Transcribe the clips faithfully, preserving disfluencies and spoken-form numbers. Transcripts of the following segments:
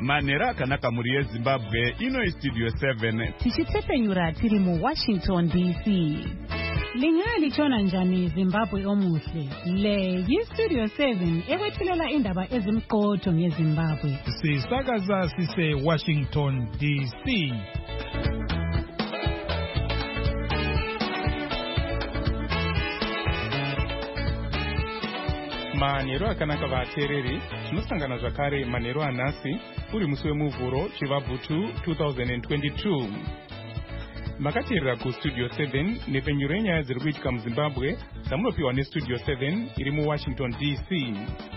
Manera akanaka muri yeZimbabwe ino Studio seven. Tichitsepenyura tiri mu Washington D C. Lingali chona njani Zimbabwe omuhle. Le yi Studio seven ekwethulela indaba ezimqotho ngeZimbabwe. Sisakaza sise Washington D C. Manero akanaka vatereri tinosangana zvakare manero anhasi uri musi wemuvhuro chivabvutu two thousand twenty-two. Makateerera kustudio seven nepenyuro yenyaya dziri kuitika muZimbabwe dzamunopiwa nestudio seven iri muWashington D C.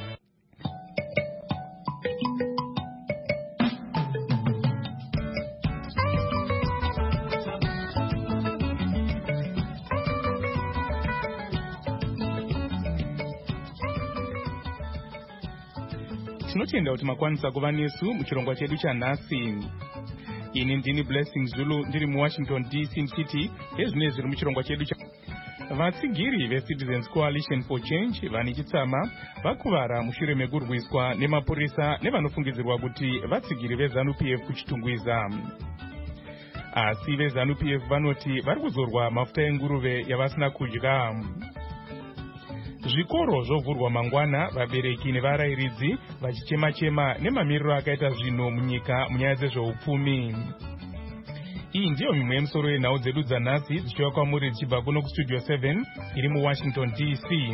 Tinotenda kuti makwanisa kuva nesu muchirongwa chedu chanhasi. Ini ndini Blessing Zulu ndiri muWashington D C City ezvine zviri muchirongwa chedu cha vatsigiri veCitizens Coalition for Change vane chitsama vakuvara mushure mekurwiswa nemapurisa nevanofungidzirwa kuti vatsigiri veZANU P F kuchitungwiza. Asi veZANU P F vanoti vari kuzorwa mafuta enguruve yavasina kudya. Zvikoro zvovhurwa mangwana, vabereki nevarairidzi vachichema-chema nemamiriro akaita zvinhu munyika munyaya dzezveupfumi. Iyi ndiyo mimwe yemisoro yenhau dzedu dzanhasi dzichiuya kwamuri dzichibva kuno kustudio seven iri muWashington D C.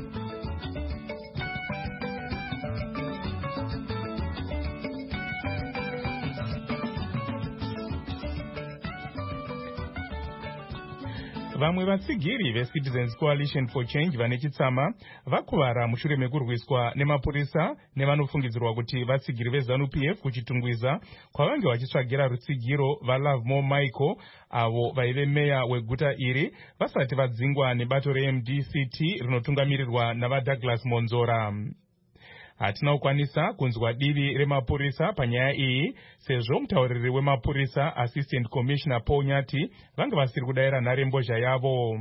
Vamwe vatsigiri veCitizens Coalition for Change vane chitsama vakuvara mushure mekurwiswa nemapurisa nevanofungidzirwa kuti vatsigiri veZANU P F kuchitungwiza kwavange vachitsvagira rutsigiro vaLove More Michael avo vaive meya weguta iri vasati vadzingwa nebato reM D C T rinotungamirirwa navaDouglas Monzora. Hatina kukwanisa kunzwa divi remapurisa panyaya iyi sezvo mutauriri wemapurisa Assistant Commissioner Paul Nyati vanga vasiri kudayira nharembozha yavo.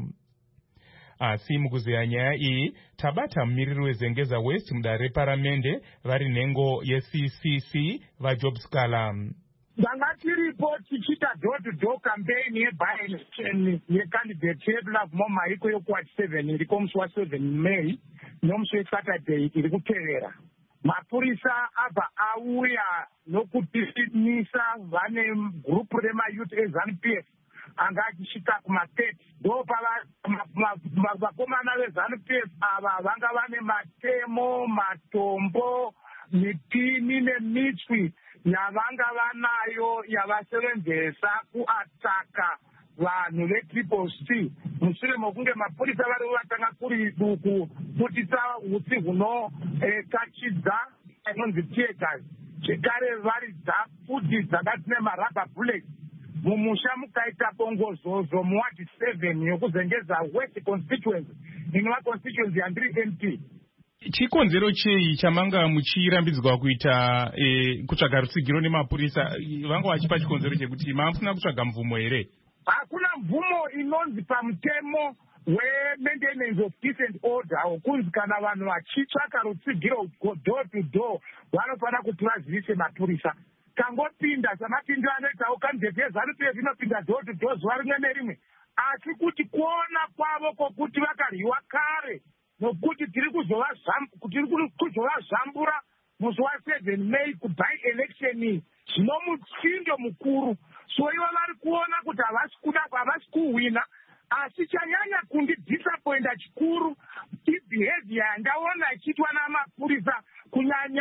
Asi mukuzeya nyaya iyi tabata mumiriri weZengeza West mudare reparamende vari nhengo yeC C C vaJob Scala. Danga tiripo tichita door to door campaign yeby election yecandidate yeLove More Michael yokuward seven iri komusi wa7 May nomusi weSaturday iri kupevera. Mapurisa abva auya nokutinisa vane gurupu remayouth eZANU P F anga achisvika kuma-thirty ndo vakomana veZANU P F ava vanga vane matemo, matombo, mipini nemitswi yavanga vanayo yavasevenzesa kuataka vanhu veTriple C mushure mokunge mapurisa vari vatanga kuri duku kutisa utsi hunokachidza inonzi tear gas zvekare vari dzafuti dzakati nemarabha bullets mumusha mukaita bongozozo muwadi seven yokuzengeza West constituency inova constituency yandiri M P. Chikonzero chei chamanga muchirambidzwa kuita e, kutsvaga rutsigiro nemapurisa vanga vachipa chikonzero chekuti mafuna kutsvaga mvumo here? Hakuna mvumo inonzi pamutemo we-maintenance of decent order wokunzi kana vanhu vachitsvaka rutsigiro door to door vanofana kuti vazivise mapurisa. Kangopinda samapindiro anoitawo kandidate yeZANU P F inopinda door to door zuva rimwe nerimwe, asi kuti kuona kwavo kwokuti vakaryiwa kare nokuti tiri kuzovazvambura musi wa7 May kuby election zvino mutsindo mukuru. So ivo vari kuona kuti havasi kuda havasi kuhwina, asi chanyanya kundidisappointa chikuru ibehavior yandaona ichiitwa namapurisa kunyanya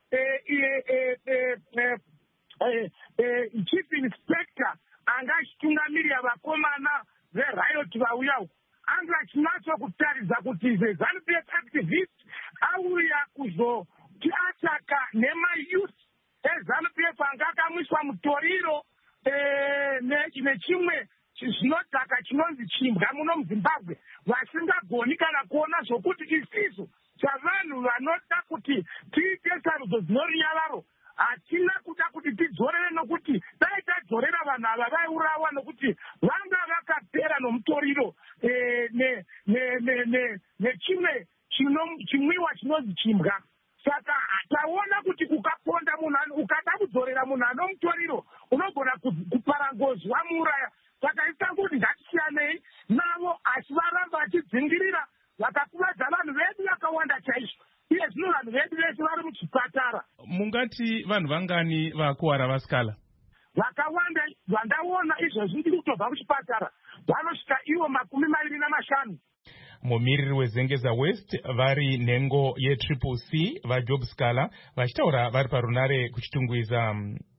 chief inspector anga achitungamirira vakomana veriot vauya uku anga achinatsokutarisa kuti veZANU P F activist auya kuzotiataka nemayouth eZANU P F anga akamwiswa mutoriro nechimwe zvinodhaka chinonzi chimbwa muno muZimbabwe vasingagoni kana kuona zvokuti isiso savanhu vanoda kuti tiite sarudzo dzinorinyavaro hatina kuda kuti tidzorere nokuti dai tadzorera vanhu ava vaiurawa nokuti vanga vakapera nomutoriro nechimwe chimwiwa chinonzi chimbwa. saka taona kuti ukaponda munhu ukada kudzorera munhu anomutoriro unogona kuparangozi wamuuraya. Saka isanga kuti ngatisiyanei navo asi varamba vachidzingirira vakakuvadza vanhu vedu vakawanda chaizvo. Iye zvino vanhu vedu vese vari muchipatara. Mungati vanhu vangani vakuwara vasikala? Vakawanda vandaona izvozvi ndiri kutobva kuchipatara vanosvika ivo makumi maviri namashanu. Mumiriri weZengeza West vari nhengo yetriple C vaJob Scala vachitaura vari parunare kuchitungwiza.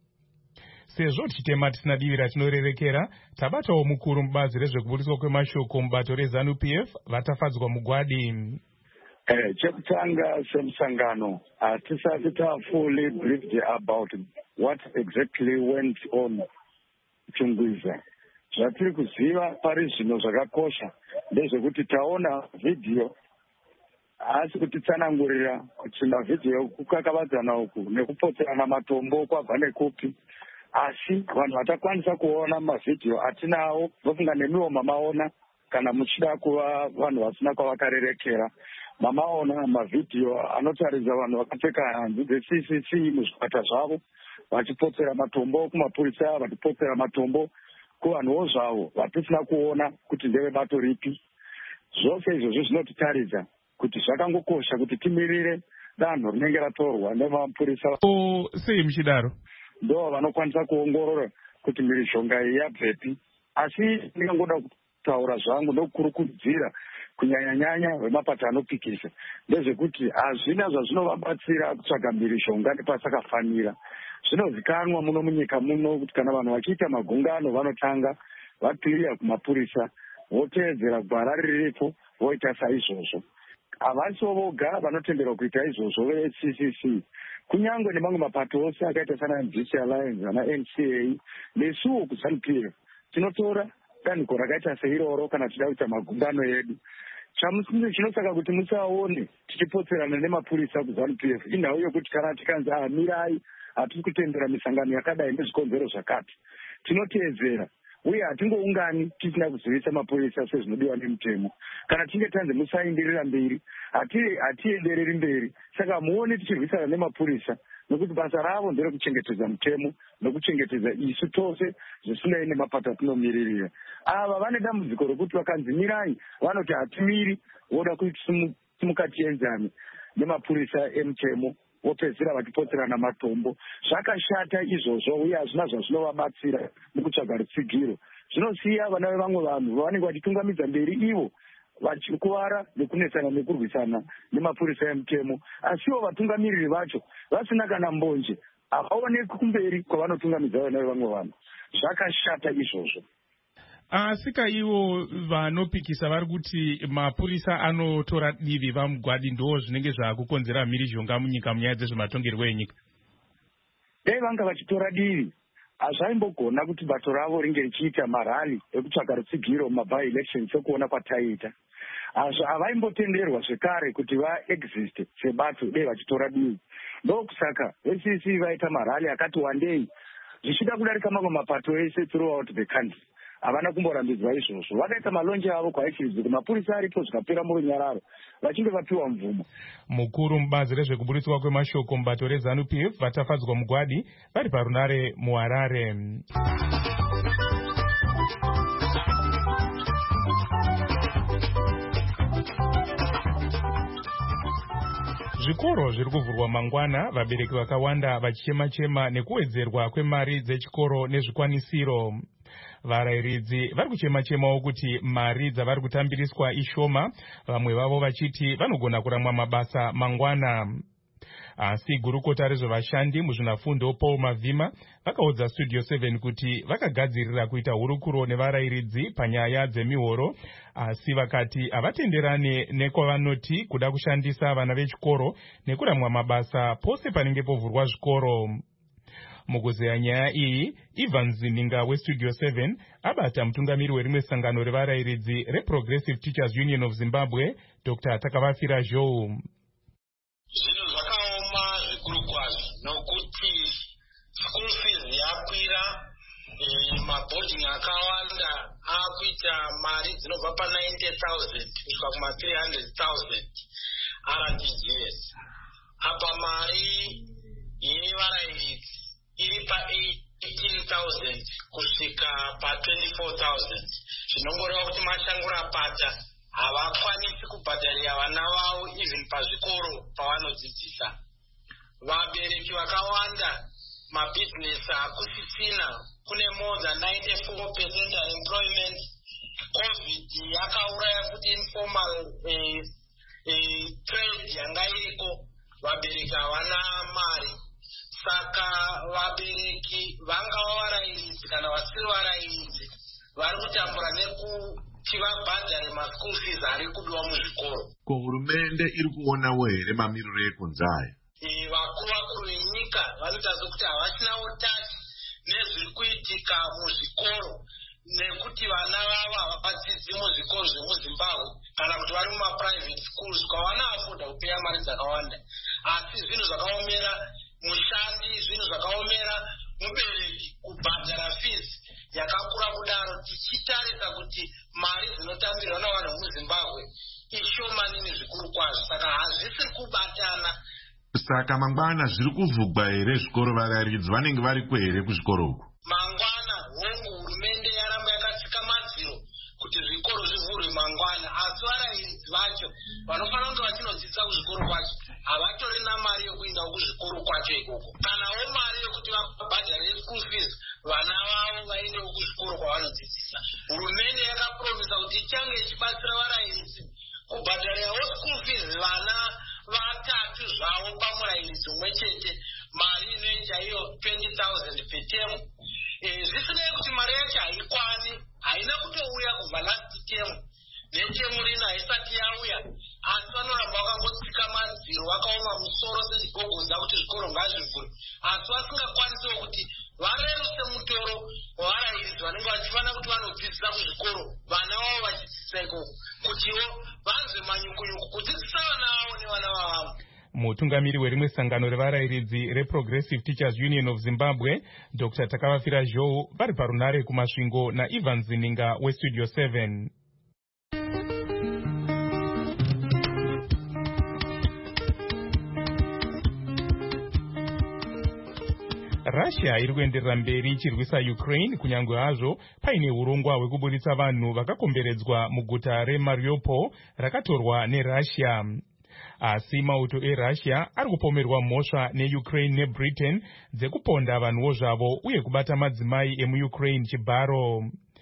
Sezvo tichitema tisina divi ratinorerekera, tabatawo mukuru mubazi rezvekuburiswa kwemashoko mubato reZANU P F vatafadzwa mugwadi. Eh, chekutanga semusangano hatisati tafully briefed about what exactly went on kuchitungwiza. Zvatiri kuziva pari zvino zvakakosha ndezvekuti taona vhidhiyo asi kutitsanangurira kuti mavhidhiyo kukakavadzana uku nekupotserana matombo kwabva nekupi. Asi vanhu vatakwanisa kuona mavhidhiyo atinawo vofunga nemiwo mamaona kana muchida kuva vanhu vasina kwavakarerekera. Mamaona mavhidhiyo anotaridza vanhu vakapfeka hanzu dze-C C C muzvipata zvavo vachipotsera matombo kumapurisa, vachipotsera matombo kuvanhuwo zvavo vatisina kuona kuti ndeve bato ripi. Zvose izvozvo zvinotitaridza kuti zvakangokosha kuti timirire danho rinenge ratorwa nemapurisa. O sei muchidaro? Ndo vanokwanisa kuongorora kuti mhirizhonga iyi yabvepi. Asi ndingangoda kutaura zvangu nokukurudzira kunyanya-nyanya vemapato anopikisa ndezvekuti hazvina zvazvinovabatsira kutsvaga mhirizhonga nepasakafanira. Zvinozikanwa muno munyika muno kuti kana vanhu vachiita magungano vanotanga vapirira kumapurisa voteedzera gwara riripo voita saizvozvo. Havasiwo voga vanotenderwa kuita izvozvo ve-C C C. Kunyange nemamwe mapato ose akaita sana M D C Alliance ana N C A nesuwo kuZANU P F tinotora danhiko rakaita seiroro kana tichida kuita magungano edu. Chinosaka kuti musaone tichipotserana nemapurisa kuZANU P F inhau yokuti kana tikanzi mirai hatisi kutendera misangano yakadai nezvikonzero zvakati, tinoteedzera uye hatingoungani tisina kuzivisa mapurisa sezvinodiwa nemutemo. Kana tinge tanzi musaenderera mberi hatiendereri mberi. Saka muone tichirwisana nemapurisa nokuti basa ravo nderekuchengetedza mutemo nokuchengetedza isu tose zvisinei nemapato atinomiririra. Ava vane dambudziko rokuti vakanzi mirai vanoti hatimiri, voda kuti timukatienzane nemapurisa emutemo vopedzisira vachipotserana matombo. Zvakashata izvozvo uye hazvina zvazvinovabatsira mukutsvaga rutsigiro. Zvinosiya vana vevamwe vanhu vanenge vachitungamidza mberi ivo vachikuvara nekunetsana nekurwisana nemapurisa emutemo. Asiwo vatungamiriri vacho vasina kana mbonje havaoneki kumberi kwavanotungamidza vana vevamwe vanhu. Zvakashata izvozvo. Asika ivo vanopikisa vari kuti mapurisa anotora divi vamugwadi ndo zvinenge zvakukonzera mhirizhonga munyika munyaya dzezvematongerwo enyika. Dai vanga vachitora divi hazvaimbogona kuti bato ravo ringe richiita marali ekutsvaga rutsigiro mumabhai elections sekuona kwataiita. Havaimbotenderwa zvekare kuti vaexiste sebato dai vachitora divi. Ndokusaka ve-C C C vaita marali akati wandei zvichida kudarika mamwe mapato ese throughout the country. Havana kumborambidzwa izvozvo. Vakaita malonje avo kwaichinzi mapurisa aripo zvikapera murunyararo vachinge vapiwa mvumo. Mukuru mubazi rezvekuburiswa kwemashoko mubato reZANU P F vatafadzwa mugwadi vari parunare muHarare. Zvikoro zviri kuvhurwa mangwana, vabereki vakawanda vachichema-chema nekuwedzerwa kwemari dzechikoro nezvikwanisiro. Varayiridzi vari kuchema-chemawo kuti mari dzavari kutambiriswa ishoma, vamwe vavo vachiti vanogona kuramwa mabasa mangwana. Asi gurukota rezvevashandi muzvinafundo Paul Mavhima vakaudza Studio seven kuti vakagadzirira kuita hurukuro nevarayiridzi panyaya dzemihoro, asi vakati havatenderane nekwavanoti kuda kushandisa vana vechikoro nekuramwa mabasa pose panenge povhurwa zvikoro. Mukuzeya nyaya iyi, Ivan Zininga weStudio seven abata mutungamiri werimwe sangano revarayiridzi reProgressive Teachers Union of Zimbabwe, Doctor Takavafira Joe. Zvinhu zvakaoma zvikuru kwazvo nokuti school fees yakwira, maboarding akawanda akuita mari dzinobva pa ninety thousand kusvika kuma three hundred thousand R T G S. apa mari yevarairidzi iri pa-eighteen thousand kusvika pa-twenty-four thousand. Zvinongoreva kuti mashango rapata havakwanisi kubhadharira vana vavo even pazvikoro pavanodzidzisa. Vabereki vakawanda mabhizinesi hakusisina, kune more than ninety-four percent unemployment. COVID yakauraya kuti informal eh, eh, trade yanga iriko, vabereki havana mari. Saka vabereki vangava varairidzi kana vasiri varairidzi vari kutambura nekuti vabhadhare maschool fees ari kudiwa muzvikoro. Ko hurumende iri kuonawo here mamiriro ekunze aya? Vakuru vakuru venyika vanoita sokuti havachinawo tachi nezviri kuitika muzvikoro, nekuti vana vavo havadzidzi muzvikoro zvemuzimbabwe kana kuti vari mumaprivate schools kwavana afoda kupeya mari dzakawanda. Asi zvinhu zvakaomera mushandi, zvinhu zvakaomera mubereki kubhadhara fees yakakura kudaro, tichitarisa kuti mari dzinotambirwa navanhu vemuzimbabwe ishomanini zvikuru kwazvo. Saka hazvisiri kubatana. Saka mangwana zviri kuvhugwa here zvikoro? Varairidzi vanenge variko here kuzvikoro uku? Mangwana hongu hurumende yaramba yakatsika madziro kuti zvikoro zvivhurwe mangwana, asi varairidzi vacho vanofanira kunge vachinodzidzisa kuzvikoro kwacho havatorina mari yokuenda kuzvikoro kwacho ikoko. Kanawo mari yokuti vabhadhare school fees vana vavo vaendewo kuzvikoro kwavanodzidzisa. Hurumende yakapromisa kuti ichange ichibatsira varairidzi kubhadharirawo school fees vana vatatu zvavo pamurairidzi umwe chete, mari inoita iyo twenty thousand per term. Zvisinei kuti mari yacho haikwani, haina kutouya kubva last term, netemu rino haisati yauya, asi vanoramba vakangotsika madziro vakaoma musoro sechigogodza kuti zvikoro ngazvivhurwe, asi vasingakwanisewo kuti vareruse mutoro wavarairidzi vanenge vachifanira kuti vanodzidzisa kuzvikoro vana vavo vachidzidzisa ikoko, kutiwo vanzwe manyukunyuku kudzidzisa vana vavo nevana vavavo. Mutungamiri werimwe sangano revarairidzi reProgressive Teachers Union of Zimbabwe, Doctor Takavafira Zhou, vari parunare kumasvingo naIvan Zininga weStudio seven. Russia iri kuenderera mberi ichirwisa Ukraine kunyange hazvo paine urongwa hwekuburitsa vanhu vakakomberedzwa muguta reMariupol rakatorwa neRussia. Asi mauto eRussia ari kupomerwa mhosva neUkraine neBritain dzekuponda vanhuwo zvavo uye kubata madzimai emuUkraine chibharo.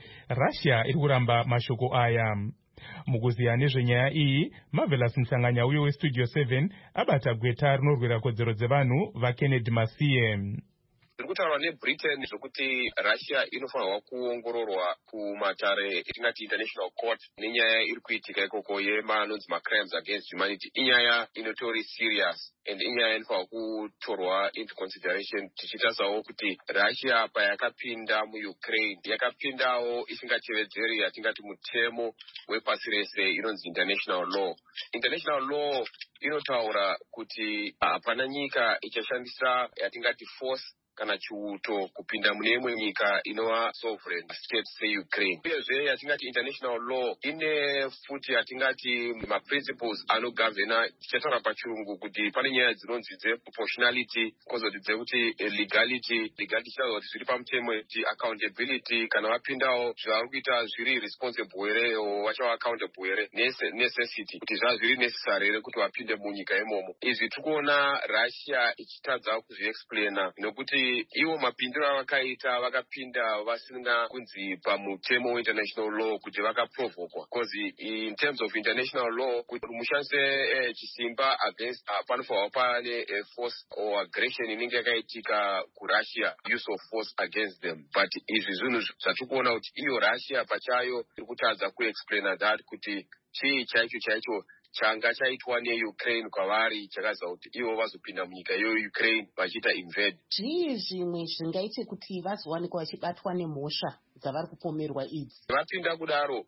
Russia iri kuramba mashoko aya. Mukuziya nezvenyaya iyi, Marvelous Msanganya uye weStudio seven abata gweta rinorwira kodzero dzevanhu vaKennedy Masiye. Zviri kutaurwa neBritain zvokuti Russia inofanirwa kuongororwa kumatare etingati International Court nenyaya iri kuitika ikoko yemanonzi macrimes against humanity. Inyaya inotori serious and inyaya inofanirwa kutorwa into consideration, tichitarisawo kuti Russia payakapinda muUkraine yakapindawo isingachevedzeri yatingati mutemo wepasi rese inonzi international law. International law inotaura kuti hapana nyika ichashandisa yatingati force kana chiuto kupinda mune imwe nyika inova sovereign state seUkraine. Uyezve yatingati international law ine futi yatingati maprinciples anogovernor, tichataura pachirungu kuti pane nyaya dzinonzi dzeproportionality, kozoti dzekuti legality, legality chitaura kuti zviri pamutemo, kuti accountability, kana vapindawo zvavari kuita zviri responsible here vachava accountable here, necessity, kuti zvava zviri necessary here kuti vapinde munyika imomo. Izvi tikuona Russia ichitadza kuzviexplaina nokuti iwo mapindiro avakaita vakapinda vasinga kunzi pamutemo weInternational law kuti vakaprovokwa, because in terms of international law kuti mushandise eh, chisimba against uh, panofanirwa pane eh, force or aggression inenge yakaitika kuRussia, use of force against them. But izvi zvinhu zvatikuona kuti iyo Russia pachayo iri kutadza kuexplaina that kuti chii chaicho chaicho changa chaitwa neUkraine kwavari chakaza kuti ivo vazopinda munyika yeUkraine vachiita invade. Zvii zvimwe zvingaite kuti vazowanikwa vachibatwa nemhosva dzavari kupomerwa idzi? Vapinda kudaro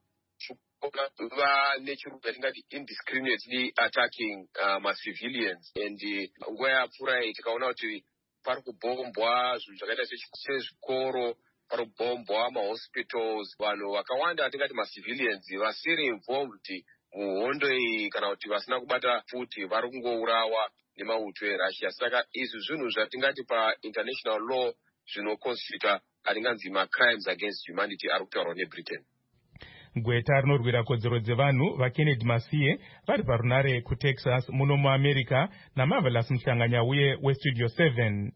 vane chirungu yatingati indiscriminately attacking uh, macivilians, and uh, nguva yapfuura tikaona kuti pari kubombwa zvinhu zvakaita sezvikoro, pari kubombwa mahospitals, vanhu vakawanda atingati macivilians vasiri involved muhondo iyi kana kuti vasina kubata futi vari kungourawa nemauto eRussia. Saka izvi zvinhu zvatingati painternational law zvinoconstituta atinganzi macrimes against humanity ari kutaurwa neBritain. Gweta rinorwira kodzero dzevanhu vaKennedy Masiye vari parunare kuTexas muno muAmerica naMarvelous Muhlanganya uye weStudio seven.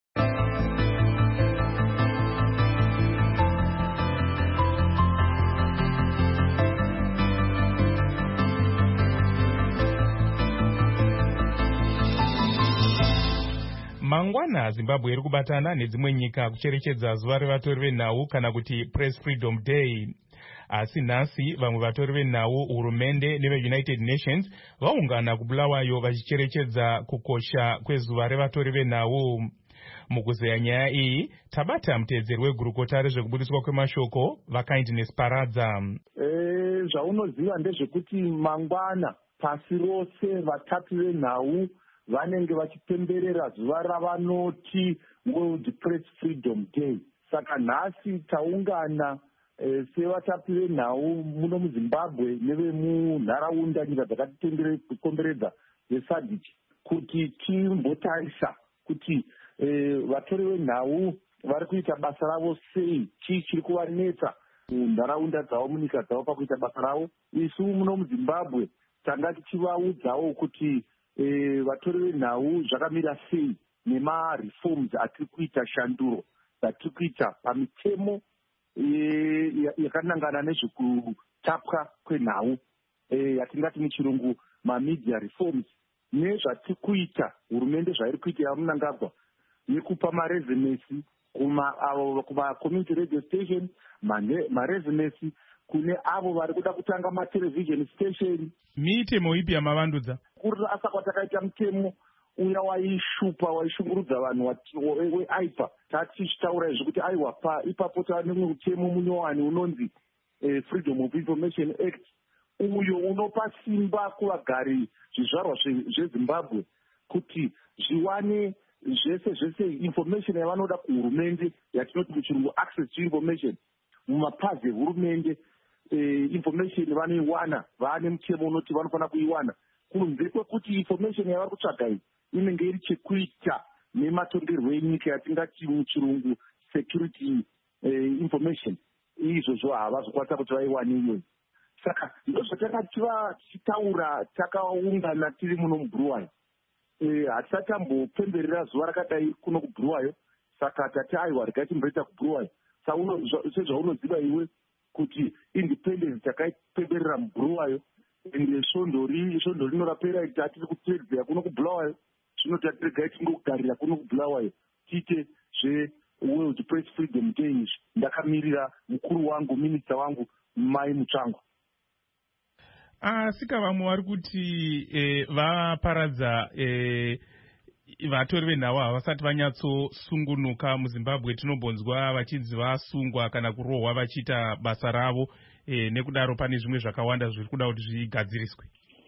Mangwana Zimbabwe iri kubatana nedzimwe nyika kucherechedza zuva revatori venhau kana kuti Press Freedom Day. Asi nhasi vamwe vatori venhau, hurumende neveUnited Nations vaungana kuBulawayo vachicherechedza kukosha kwezuva revatori venhau. Mukuzeya nyaya iyi tabata muteedzeri wegurukota rezvekubudiswa kwemashoko vaKindness Paradza. Eh, zvaunoziva ndezvekuti mangwana pasi rose vatatu venhau vanenge vachipemberera zuva ravanoti World Press Freedom Day. Saka nhasi taungana e, sevatatu venhau muno muZimbabwe nevemunharaunda nyika dzakatikomberedza yeSADC kuti timbotarisa kuti e, vatori venhau vari kuita basa ravo sei, chii chiri kuvanetsa munharaunda dzavo munyika dzavo pakuita basa ravo. Isu muno muZimbabwe tanga tichivaudzawo kuti E, vatori venhau zvakamira sei nemareforms atiri kuita, shanduro dzatiri kuita pamitemo e, yakanangana nezvekutapwa kwenhau e, yatingati muchirungu mamedia reforms, nezvatiri kuita hurumende zvairi kuita yamunangagwa nekupa marezinesi kumacommunity radio station, marezinesi kune avo vari kuda kutanga matelevision station. Mitemo ipi yamavandudza? Kuri asa kwatakaita mutemo uya waishupa waishungurudza vanhu weaipa tatichitaura izvi kuti aiwa pa ipapo tava nemwe mutemo munyowani unonzi eh, Freedom of Information Act, uyo unopa simba kuvagari zvizvarwa zveZimbabwe kuti zviwane zvese zvese information yavanoda kuhurumende yatinoti muchirungu access to information mumapazi ehurumende. Eh, information vanoiwana, vane mutemo unoti vanofanira kuiwana kunze kwekuti information yavari kutsvaga iyi inenge iri chekuita nematongerwo enyika yatingati muchirungu security eh, information. Izvozvo havazokwanisa kuti vaiwane iyoyi. Saka ndozvatanga tichitaura takaungana tiri muno muBulawayo. Eh, hatisati tambopemberera zuva rakadai kuno kuBulawayo, saka tati aiwa regai timboita kuBulawayo. Sezvaunoziva iwe kuti independence takaipemberera muBulawayo ende svondori svondo rinorapera tatiri kutedzera kuno kuBulawayo, zvino tatiregai tingokugarira kuno kuBulawayo tiite zveWorld Press Freedom Day. Ndakamirira mukuru wangu, minista wangu Mai Mutsvango. Asika vamwe vari kuti eh, vaparadza eh, vatori venhau havasati vanyatsosungunuka muZimbabwe. Tinobonzwa vachinzi vasungwa kana kurohwa vachiita basa ravo, e, nekudaro pane zvimwe zvakawanda zviri kuda kuti zvigadziriswe.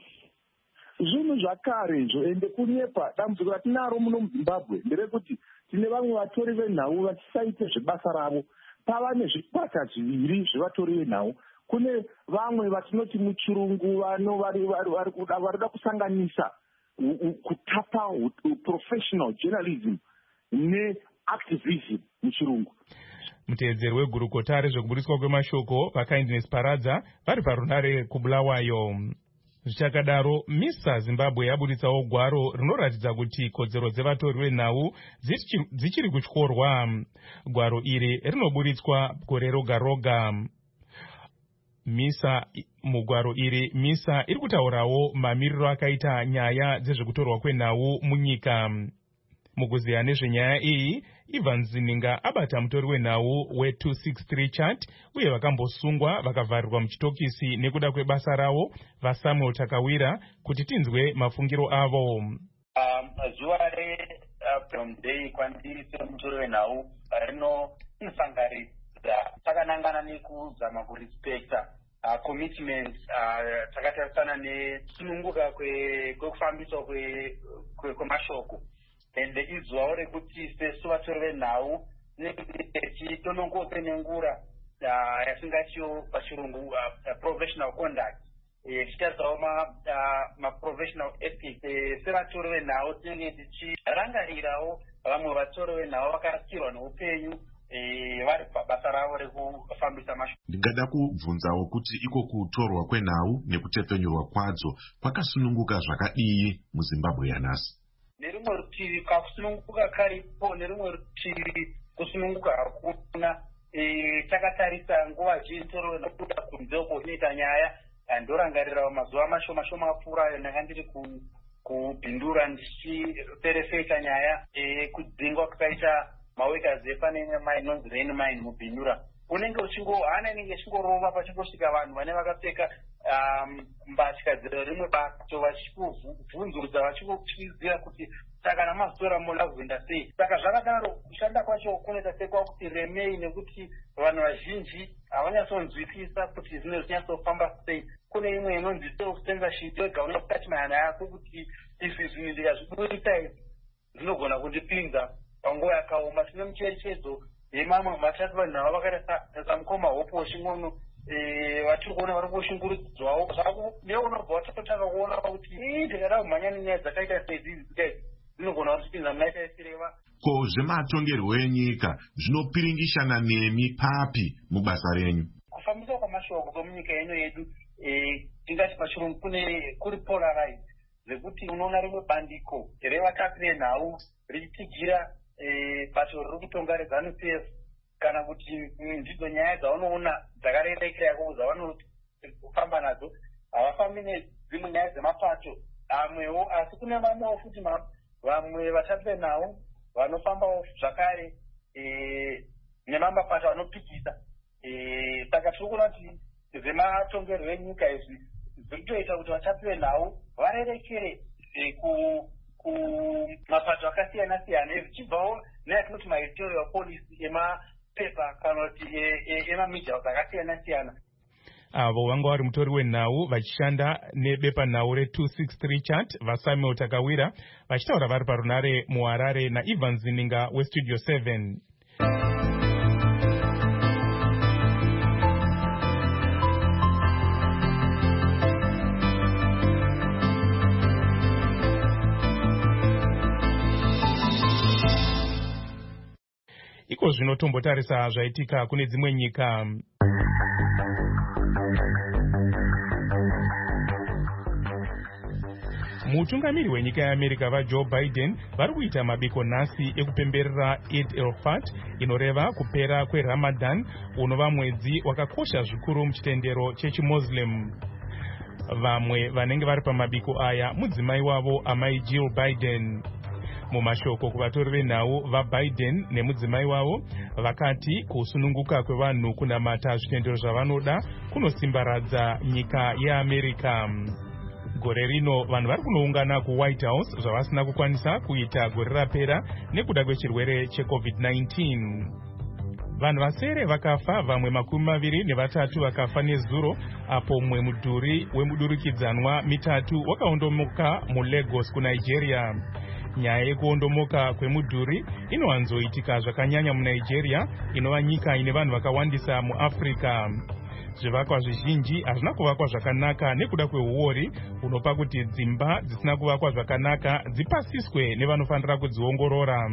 Zvinhu zvakare izvo, ende kunyepa dambudziko ratinaro muno muZimbabwe nderekuti tine vamwe vatori venhau vachisaite zvebasa ravo. Pava nezvikwata zviviri zvevatori venhau. Kune vamwe vatinoti muchirungu vano vari kuda kusanganisa kutapa professional journalism neactivism muchirungu. Muteedzeri wegurukota rezvekubudiswa kwemashoko vaKindness Paradza vari parunare kuBulawayo. Zvichakadaro, MISA Zimbabwe yabuditsawo gwaro rinoratidza kuti kodzero dzevatori venhau dzichiri kutyorwa. Gwaro iri rinobuditswa gore roga roga. MISA mugwaro iri MISA iri kutaurawo mamiriro akaita nyaya dzezvekutorwa kwenhau munyika. Mukuziya nezvenyaya iyi, Ivan Zininga abata mutori wenhau we two sixty-three chart uye vakambosungwa vakavharirwa muchitokisi nekuda kwebasa ravo vaSamuel Takawira kuti tinzwe mafungiro avo. Um, zuva reFreedom Day kwandiri semutori wenhau rinosangaridza takanangana nekuzama kurespekta uh, commitments uh, takatarisana nesununguka kwekufambiswa kwemashoko ende izuvawo rekuti sesu vatori venhau tichitonongose nengura yatingatiwo pachirungu professional conduct tichitadzawo maprofessional ethics sevatori venhau tinenge tichirangarirawo vamwe vatori venhau vakarasikirwa neupenyu vari pabasa ravo rekufambisa mashoko. Ndingada kubvunzawo kuti iko kutorwa kwenhau nekutepfenyurwa kwadzo kwakasununguka zvakadii muZimbabwe yanhasi? Nerimwe rutivi kakusununguka karipo, nerimwe rutivi kusununguka hakuna. Takatarisa nguva zhinji toro nokuda kunze uko inoita nyaya ndorangarirawo mazuva mashoma shoma apfuurayo ndanga ndiri kubhindura ndichiperefeita nyaya kudzingwa kwakaita maworkers efanene mine nonzi rain mine mubhindura. Unenge uchingohana inenge ichingorova pachingosvika vanhu vane vakapfeka mbatya rimwe bato vachikubvunzurudza vachikutyizira kuti saka namazutora munoda kuenda sei. Saka zvakadaro kushanda kwacho kunoita sekwakuti remei nekuti vanhu vazhinji havanyatsonzwisisa kuti zvinhu zvinyatsofamba sei. Kune imwe inonzi self censorship yoga unokati mahana yako kuti izvi zvinhu ndikazviburisa izvi zvinogona kundipinza panguva yakaoma. Tine mucherechedzo yemamwe matatu vanhu ava vakaita samukoma hope weching'ono vatiri kuona vari kushungurudzwawo zvako neunobva watotanga kuona kuti ii ndikada kumhanya nenyaya dzakaita sedzidzi dzikaidzi dzinogona kutipinza muna itaisireva. Ko zvematongerwo enyika zvinopiringishana nemi papi mubasa renyu? Kufambiswa kwamashoko kwemunyika ino yedu tingati pachirungu kuri polarize zvekuti unoona rimwe bandiko revatapi venhau richitigira bato riri kutonga reZANU-P F kana kuti ndidzo nyaya dzaunoona dzakarerekera yako dzavanofamba nadzo havafambi nedzimwe nyaya dzemapato amwewo, asi kune vamwewo futi vamwe vatapi venhau vanofambawo zvakare nemamapato anopikisa. Saka tiri kuona kuti zvematongerwo enyika izvi zvirikutoita kuti vatapi venhau varerekere kumapato akasiyana siyana zvichibvawo neyatinoti maeditorial policy emapepa kana kuti emamedia akasiyana siyana. Avo vanga vari mutori wenhau vachishanda nebepanhau re two sixty-three chat vaSamuel Takawira vachitaura vari parunare muHarare naIvan Zininga weStudio seven. Iko zvino tombotarisa zvaitika kune dzimwe nyika. Mutungamiri wenyika yeAmerica vaJoe Biden vari kuita mabiko nhasi ekupemberera Eid al-Fat inoreva kupera kweRamadan unova mwedzi wakakosha zvikuru muchitendero chechiMuslim. Vamwe vanenge vari pamabiko aya mudzimai wavo amai Jill Biden. Mumashoko kuvatori venhau vaBiden nemudzimai wavo vakati kusununguka kwevanhu kunamata zvitendero zvavanoda kunosimbaradza nyika yeAmerica. Gore rino vanhu vari kunoungana kuWhite House zvavasina kukwanisa kuita gore rapera nekuda kwechirwere cheCovid nineteen. Vanhu vasere vakafa, vamwe makumi maviri nevatatu vakafa nezuro apo mumwe mudhuri wemudurikidzanwa mitatu wakaondomoka muLagos kuNigeria. Nyaya yekuondomoka kwemudhuri inowanzoitika zvakanyanya muNigeria inova nyika ine vanhu vakawandisa muAfrica. Zvivakwa zvizhinji hazvina kuvakwa zvakanaka nekuda kweuori unopa kuti dzimba dzisina kuvakwa zvakanaka dzipasiswe nevanofanira kudziongorora.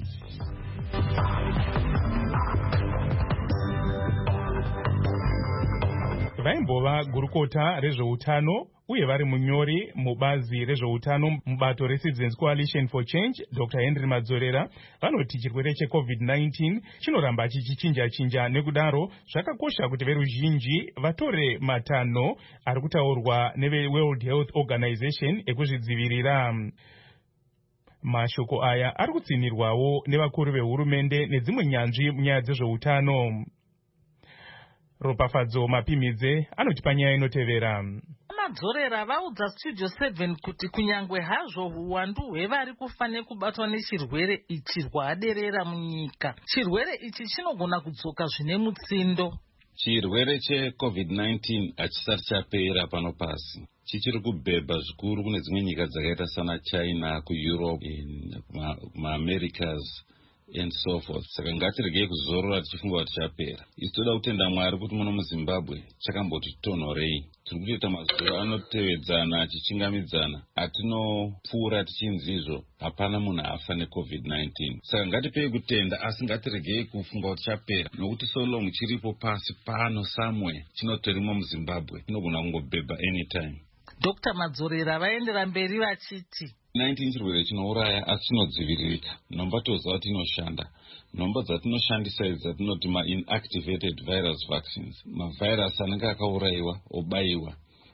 Vaimbova gurukota rezveutano uye vari munyori mubazi rezveutano mubato reCitizens Coalition for Change Doctor Henry Madzorera vanoti chirwere cheCovid nineteen chinoramba chichichinja chinja, nekudaro zvakakosha kuti veruzhinji vatore matanho ari kutaurwa neveWorld Health Organization ekuzvidzivirira. Mashoko aya ari kutsinirwawo nevakuru vehurumende nedzimwe nyanzvi munyaya dzezveutano. Ropafadzo Mapimidze anoti panyaya inotevera. Madzorera vaudza Studio seven kuti kunyangwe hazvo uwandu hwevari kufanira kubatwa nechirwere ichi rwaderera munyika, chirwere ichi chinogona kudzoka zvine mutsindo. Chirwere cheCovid nineteen hachisati chapera pano pasi, chichiri kubhebha zvikuru kune dzimwe nyika dzakaita sana China, kuEurope, kumaAmericas and so forth. Saka ngatiregei kuzorora tichifunga kuti chapera. Isi toda kutenda Mwari kuti muno muZimbabwe chakamboti tonhorei. Tiri kutoita mazuva anotevedzana achichingamidzana, atinopfuura tichinzi izvo hapana munhu afa necovid nineteen. Saka ngatipei kutenda, asi ngatiregei kufunga kuti chapera, nokuti so long chiripo pasi pano somewhere chinotorimo muZimbabwe chinogona kungobhebha anytime. Doctor Madzorera vaendera mberi vachiti nineteen chirwere chinouraya asi chinodziviririka. Nomba toziva kuti inoshanda. Nomba dzatinoshandisa idzi dzatinoti ma-inactivated virus vaccines, mavhairasi anenge akaurayiwa obayiwa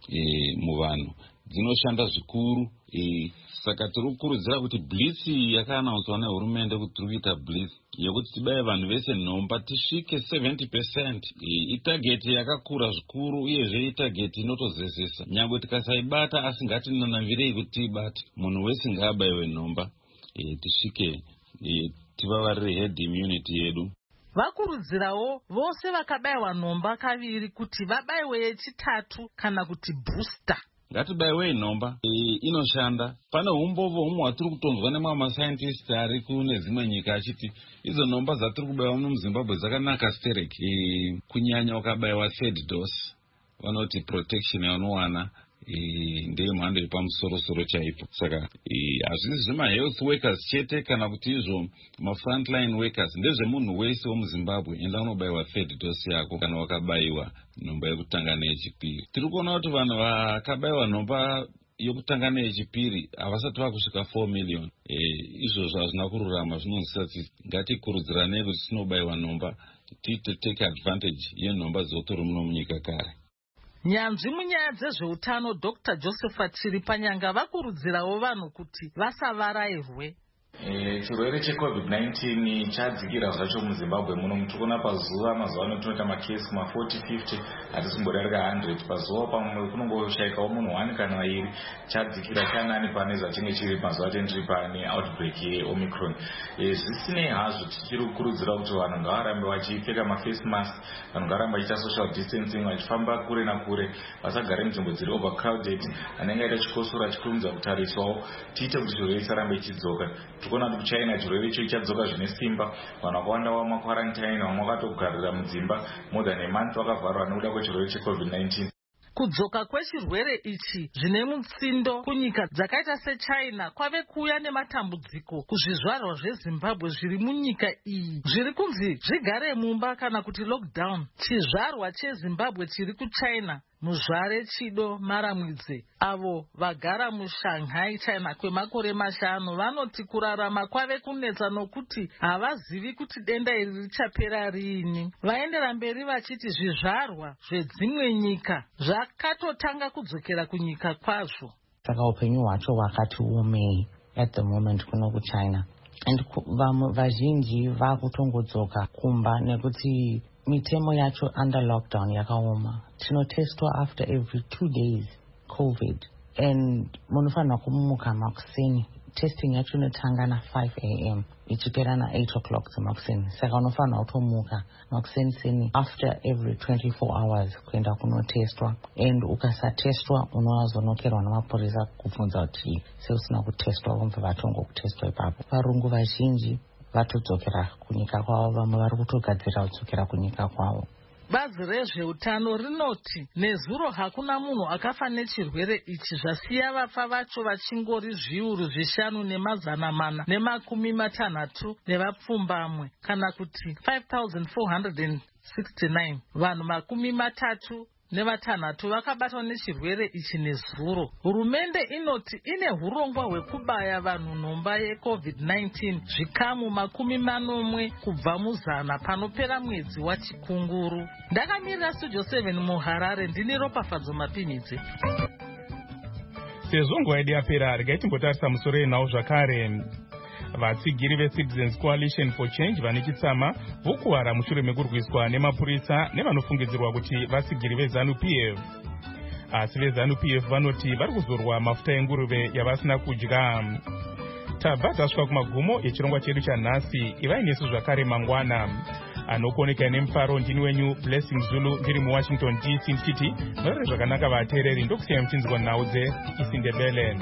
e, muvanhu, dzinoshanda zvikuru. E, saka tiri kukurudzira kuti blitz yakaanaunswa nehurumende kuti tiri kuita blitz yekuti tibaye vanhu vese nhomba tisvike seventy percent. E, itageti yakakura zvikuru, uyezve itageti inotozezesa. Nyangwe tikasaibata asi ngatinanavirei kuti tiibate. Munhu wese ngaabayiwe nhomba e, tisvike e, tivavarire herd immunity yedu. Vakurudzirawo vose vakabayiwa nhomba kaviri kuti vabayiwe yechitatu kana kuti booster. Ngatibayiwe nhomba e, inoshanda. Pane umbovo humwe hwatiri kutonzwa nemamwe mascientist ari kune dzimwe nyika achiti idzo nhomba dzatiri kubayiwa muno muZimbabwe dzakanaka stereki. E, kunyanya ukabayiwa third dose vanoti protection yaunowana e, ndeyemhando yepamusoro-soro chaipo. Saka hazvisi e, zvema-health workers chete kana kuti izvo ma-frontline workers, ndezvemunhu wese womuZimbabwe enda unobayiwa third dose yako kana wakabayiwa nhomba yekutanga neyechipiri. Tiri kuona kuti vanhu vakabayiwa nhomba yokutanga neyechipiri havasati vakusvika four million. E, izvozvo hazvina kururama. Zvinonzisa kuti ngatikurudziranei kuti tinobayiwa nhomba tiite take advantage yenhomba dzotori muno munyika kare. Nyanzvi munyaya dzezveutano Doctor Josephat Chiripanyanga vakurudzirawo vanhu kuti vasavarayirwe. E, chirwere checovid nineteen chadzikira zvacho muZimbabwe muno. Tikuona pazuva mazuva ano tinoita makesi ma forty fifty, hatisingorereka one hundred pazuva. Pamwe kunongoshaikawo munhu one kana vairi. Chadzikira chanani pane zvachinge chiri mazuva atendiri pane outbreak yeomicron. E, zvisinei hazvo tichiri kukurudzira kuti vanhu ngavarambe vachipfeka maface mask, vanhu ngavarambe vachiita social distancing, vachifamba kure nakure, vasagare munzvimbo dziri overcrowded. Anenge aita chikosora chikurumidza kutariswawo, tiite kuti chirwere chisarambe chidzoka. Tikuona kuti kuChina chirwere icho chadzoka zvine simba. Vanhu vakawanda vamakwarantine, vamwe vakatogarira mudzimba more than a month vakavharwa nekuda kwechirwere checovid nineteen. Kudzoka kwechirwere ichi zvine mutsindo kunyika dzakaita seChina kwave kuuya nematambudziko kuzvizvarwa zveZimbabwe zviri munyika iyi zviri kunzi zvigare mumba kana kuti lockdown. Chizvarwa cheZimbabwe chiri kuChina, muzvare Chido Maramwidze, avo vagara muShanghai, China kwemakore mashanu, vanoti kurarama kwave kunetsa nokuti havazivi kuti denda iri richapera riini. Vaendera mberi vachiti zvizvarwa zvedzimwe nyika zvakatotanga kudzokera kunyika kwazvo. Saka upenyu hwacho hwakati umei at the moment kuno kuChina, and vamwe vazhinji vakutongodzoka kumba nekuti mitemo yacho under lockdown yakaoma. Tinotestwa after every two days COVID, and munofanira kumuka makuseni. Testing yacho inotanga na five a m ichipera na eight o'clock dzemakuseni. Saka unofanira kutomuka makuseni seni after every twenty-four hours kuenda kunotestwa, and ukasatestwa unozonokerwa namapurisa kubvunza kuti seusina kutestwa vomva vatongo kutestwa ipapo. Varungu vazhinji vatodzokera kunyika kwavo, vamwe vari kutogadzira kudzokera kunyika kwavo. Bazi rezveutano rinoti nezuro hakuna munhu akafa nechirwere ichi, zvasiya vafa vacho vachingori zviuru zvishanu nemazana mana nemakumi matanhatu nevapfumbamwe, kana kuti five thousand four hundred sixty-nine. Vanhu makumi matatu nevatanhatu vakabatwa nechirwere ichi nezuro. Hurumende inoti ine hurongwa hwekubaya vanhu nhomba yecovid nineteen zvikamu makumi manomwe kubva muzana panopera mwedzi waChikunguru. Ndakamirira Studio seven muHarare, ndini Ropafadzo Mapinidze. Sezvo nguva yedu yapera, regai timbotarisa musoro yenhau zvakare. Vatsigiri veCitizens Coalition for Change vane chitsama vokuwara mushure mekurwiswa nemapurisa nevanofungidzirwa kuti vatsigiri veZanu P F. Asi veZanu P F vanoti vari kuzorwa mafuta enguruve yavasina kudya. Tabva tasvika kumagumo echirongwa chedu chanhasi. Ivai nesu zvakare mangwana. Anokuoneka nemufaro ndini wenyu Blessing Zulu, ndiri muWashington D C ndichiti murere zvakanaka vateereri, ndokusiyai muchinzwa nhau dzeIsindebele.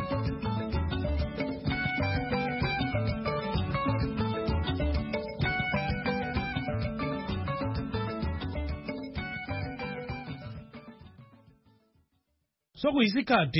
sokuyisikhathi